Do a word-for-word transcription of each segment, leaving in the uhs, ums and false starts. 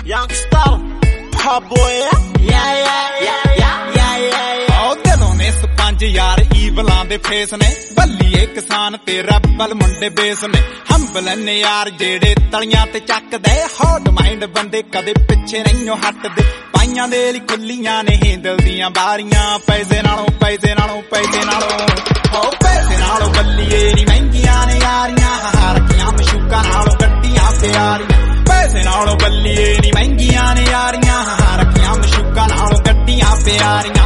Youngstar, hot boy, yeah, yeah, yeah, yeah, yeah, yeah. Oh, दिलों ने sponge यार ईवलां they face ने बल्लीए किसान ते रैबल मुंडे बेस ने हंबल ने यार जेड़े तलियां ते चकदे हॉट माइंड बंदे कदे पिछे नहीं हटदे पाइयां दे लई खुल्लियां ने हिंदल दियां बारियां पैसे नालों पैसे नालों पैसे नालों ओ पैसे नालों बल्लीए नी महंगियां ने यारियां रखियां मशूका नालों गड्डियां प्यारियां पैसे नालों बल्लीए नी महंगियां ने यारियां रखियां मशूका नालों गड्डियां प्यारियां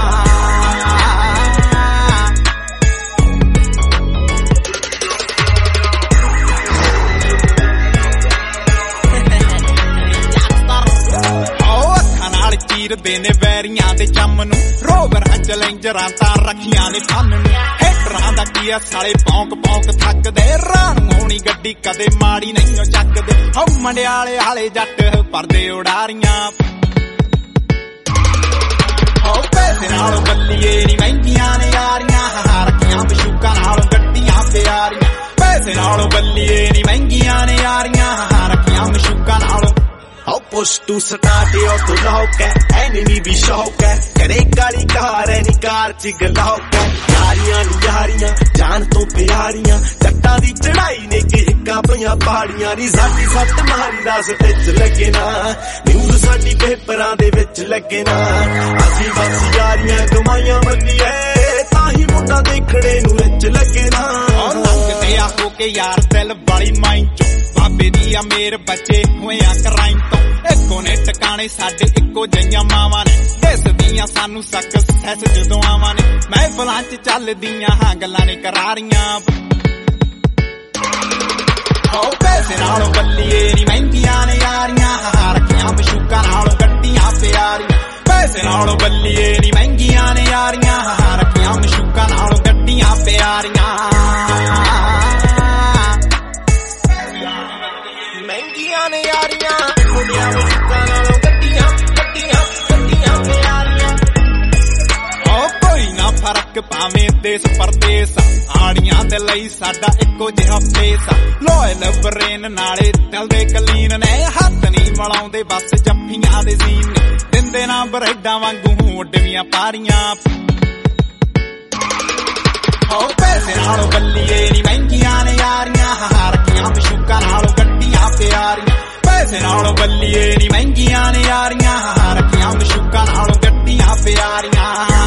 चीरदे ने वैरियां दे चम नूं रोवर चैलेंजरां तां रखियां ने फन नूं हेटरां दा कीआ साले भौंक भौंक थकदे राण होनी गड्डी कदे माड़ी नहीं चकदे हो मंडियाले आले जट परदे उडारियां हो पैसे नालों बल्लीए नी महंगियां ने यारियां रखियां मशूका नालों गड्डियां प्यारियां पैसे नालों बल्लीए नी महंगियां ने यारियां रखियां मशूका नालों I'll push to start it up to lock it enemy भी शौक है करे काली कार ऐनी कार च गलौक है यारियां नी यारियां जान तो प्यारियां जट्टां दी चढ़ाई ने कि हिक्का पईयां पहाड़ियां नी साडी सੱਟ मारी दस विच लगे ना न्यूज़ साडी पेपरां दे विच लगे ना असीं बस यारियां गवाइयां मल्लीए ताही मुंडा देखणे नूं विच लगे ना लंघदे आखो के यार दिल वाली माई चो बाबे दी आ मेर बचे होया क्राइम तो इको ने टकाने साडे इको जइयां मावां ने दसदियां सानू सक्सेस जदों आवां ने महफिलां च चलदियां हां गल्लां ने करारियां ओ पैसे नालों बल्लीए नी महंगियां ने यारियां रखियां मशूका नालों गड्डियां प्यारियां पैसे नालों बल्लीए नी महंगियां ने यारियां रखियां मशूका नालों गड्डियां प्यारियां महंगियां ने यारियां मुंडियां मशूका नालों गड्डियां गड्डियां गड्डियां प्यारियां ओ कोई ना फर्क भावें देश परदेस आड़ियां दे लई साडा इक्को जिहा फेस लॉयल ब्रेन नाले दिल दे कलीन ने हत्थ नहीं मलाउंदे बस जफ्फियां दे सीन दिंदे ना बरेडां वांगू उडवियां पारियां ओ पैसे नालों बल्लीए नी महंगियां ने यारियां रखियां मशूका नालों गड्डियां प्यारियां पैसे नालों बल्लीए नी महंगियां ने यारियां रखियां मशूका नालों गड्डियां प्यारियां